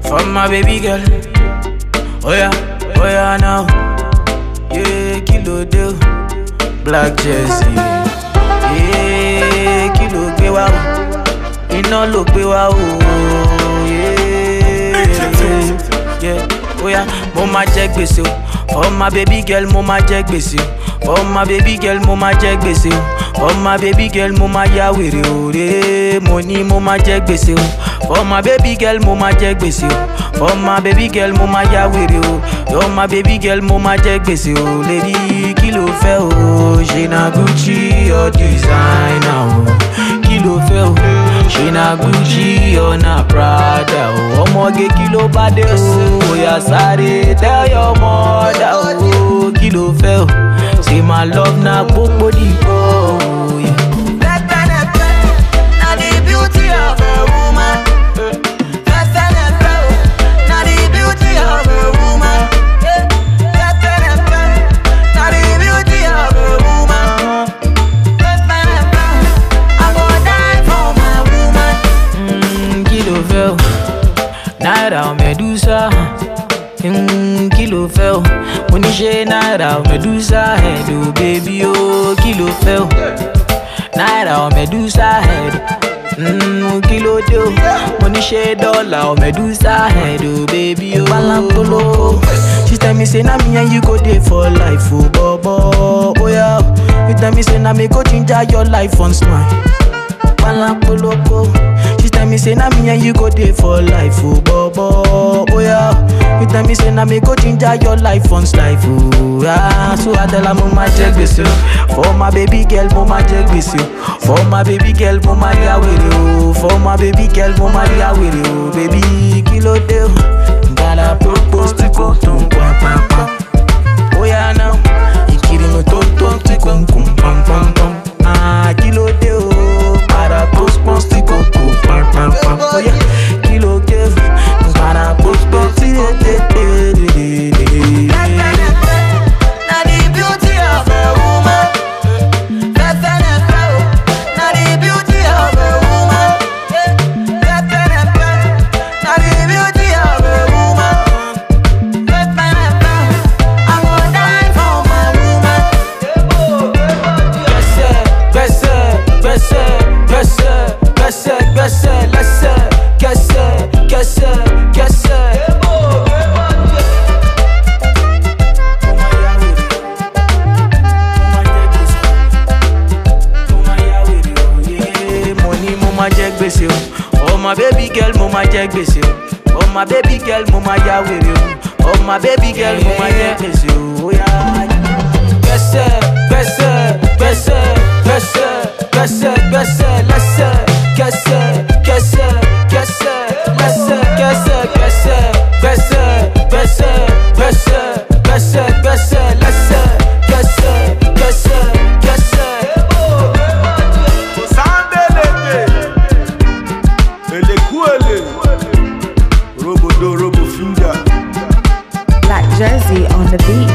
for my baby girl. Oh yeah now. Yeah, kilo deal, black jersey. Yeah, kilo gbe wa o, iná ló gbé wa o. Yeah, oh yeah, mo ma jẹ gbèsè o. For my baby girl, mo ma jẹ gbèsè o. For my baby girl, mo ma jẹ gbèsè o. For my baby girl, mo ma ya wèrè o. Mo ní mo ma jẹ gbèsè o. For my baby girl, mo ma jẹ gbèsè o. For my baby girl, mo ma ya wèrè o. Yo my baby girl, mo ma jẹ gbèsè o. Lady, kí ló fẹ́ o? Ṣé na Gucci or designer o? Kí ló fẹ́ o? Ṣé na Gucci or na Prada o? Ọmọge kí ló bá dé o? Oya sáré tell your mother o. Kí ló fẹ́ o? Say my love na gbogbo dìbò o. Na the beauty of a woman. Na the beauty of a woman. Na the beauty of a woman. I go die for my woman. Kí ló fẹ́ o? Naira Medusa. Kí ló fẹ́ o? Mo ní ṣe Naira Medusa head o baby o. Kí ló fẹ́ o? Naira Medusa head. Kí ló dé o? Mo ní ṣe dollar Medusa head o baby o. Balantolo. She tell me say na me and you go dey for life o bobo. Oh yeah. You tell me say na me go ginger your life on smile. Balantolo. She tell me say na me and you go dey for life o bobo. Oh yeah. You tell me say na me go ginger your life on life o. Ah, so I tell her mo ma jẹ gbèsè o. For my baby girl mo ma jẹ gbèsè o. For my baby girl mo ma ya wèrè o. For my baby girl mo ma ya wèrè o. Baby kí ló dé o? Gotta propose tí kò tó ń pa. Oh yeah now. Ìkiri mi tó tí kò ń kùn pam. Ah, kí ló dé o? Gotta propose tí kò tó pam. Oh yeah, kí ló dé o? Gotta propose tí kò tó. Na the beauty of a woman. Na the beauty of a woman. Na the beauty of a woman. I go die for my woman. Oh my baby girl, mo ma jẹ gbèsè o. Oh my baby girl, mo ma ya wèrè o. Oh my baby girl, mo ma jẹ gbèsè o. Oh yeah. Black jersey on the beat.